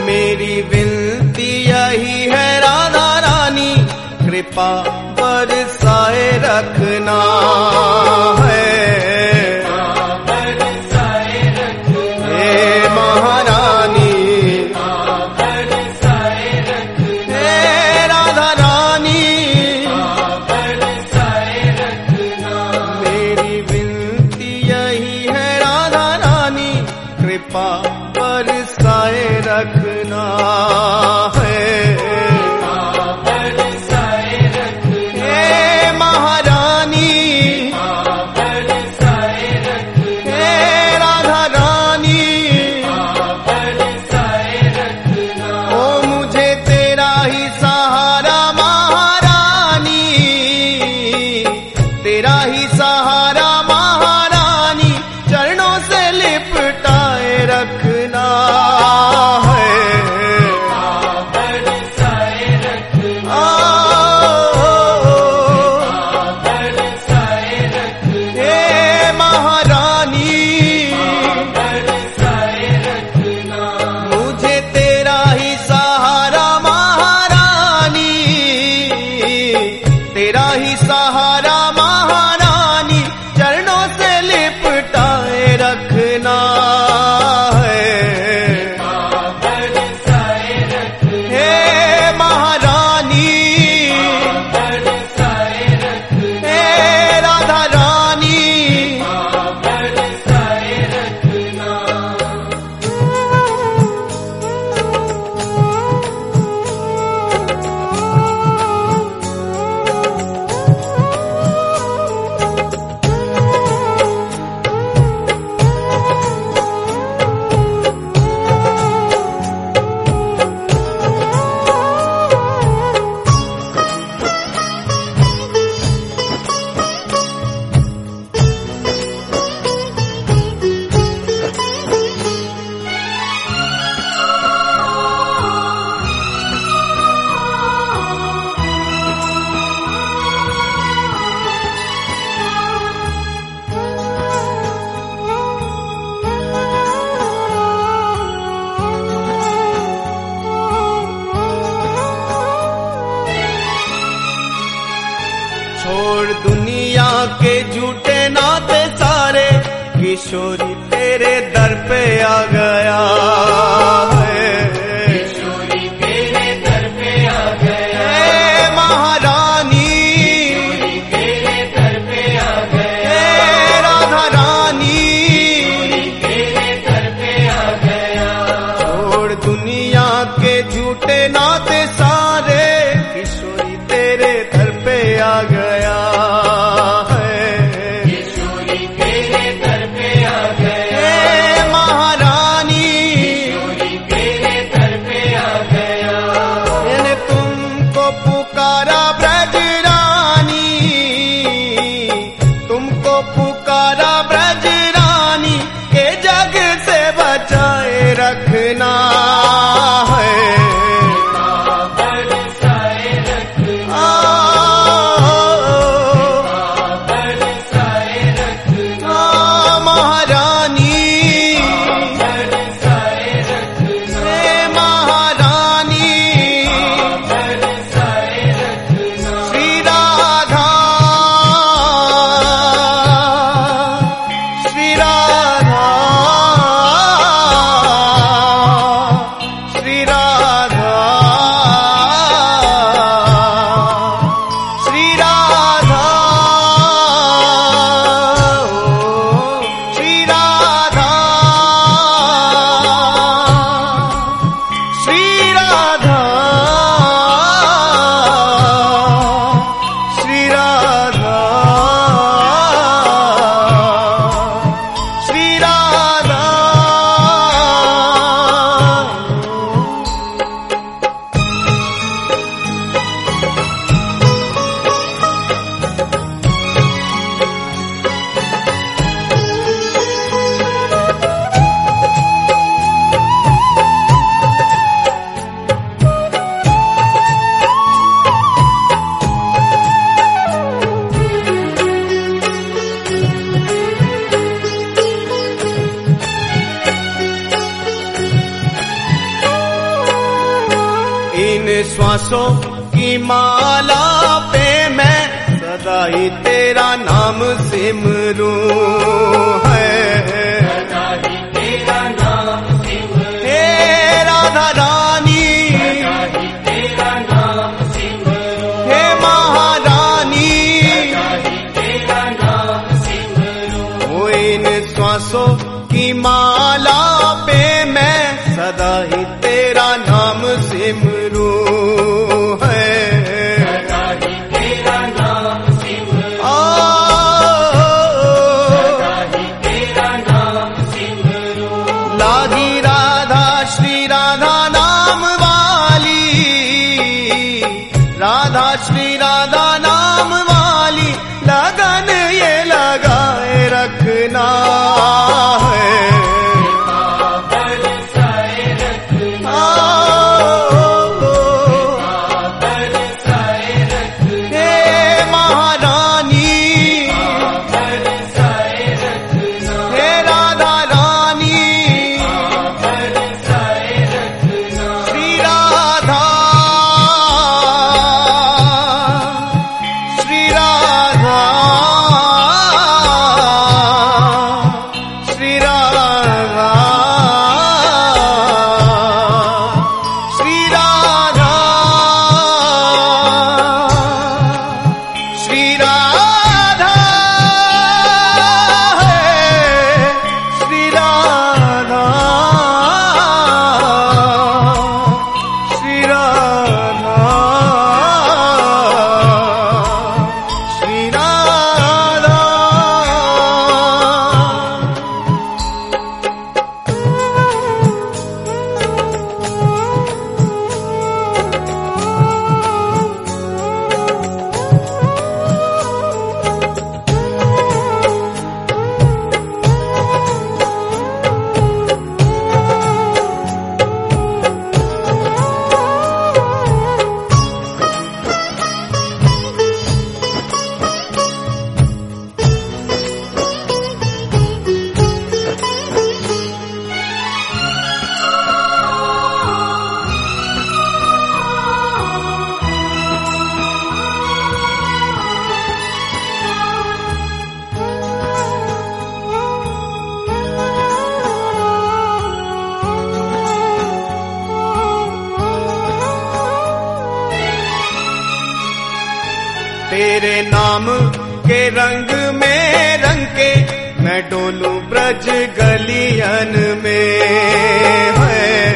मेरी विनती यही है राधा रानी, कृपा बरसाए रखना है। हे महारानी, हे राधा रानी, मेरी विनती यही है राधा रानी, कृपा बरसाए रखना है। तेरा ही सहारा महारानी, चरणों से लिपटाए रखना है। हे महारानी, मुझे तेरा ही सहारा महारानी, तेरा ही सहारा रखना है। हे महारानी, हे राधा रानी, छोड़ दुनिया के झूठे नाते सारे, किशोरी तेरे दर पे आ गया है। किशोरी तेरे दर पे आ गया है। महारानी, तेरे दर पे आ गया है। राधा रानी, तेरे दर पे आ गया। छोड़ दुनिया के झूठे नाते सारे, किशोरी तेरे दर पे आ गया है। किशोरी तेरे दर पे आ गया है। महारानी, किशोरी तेरे दर पे आ गया। मैंने तुमको पुकारा ब्रज रानी, तुमको पुकारा ब्रज रानी, के जग से बचाए रखना है। इन श्वासों की माला पे मैं सदा ही तेरा नाम सिमरूं है। सदा ही तेरा नाम सिमरूं, हे राधा रानी, सदा ही तेरा नाम सिमरूं, हे महारानी, सदा ही तेरा नाम सिमरूं। ओ इन श्वासों की माला पे मैं सदा ही तेरा नाम सिमरूं है। सदा ही तेरा नाम सिमरूं, सदा ही तेरा नाम सिमरूं। लागी राधा श्री राधा नाम वाली, राधा श्री राधा नाम वाली लगन ये लगाए रखना है। बरसाए रखना, बरसाए रखना, हे महारानी, बरसाए रखना, हे राधा रानी, बरसाए रखना। श्री राधा, श्री राधा, श्री राधा, श्री राधा, श्री राधा है, श्री राधा, श्री राधा, श्री राधा। तेरे नाम के रंग में रंग के मैं डोलूं ब्रज गलियन में है।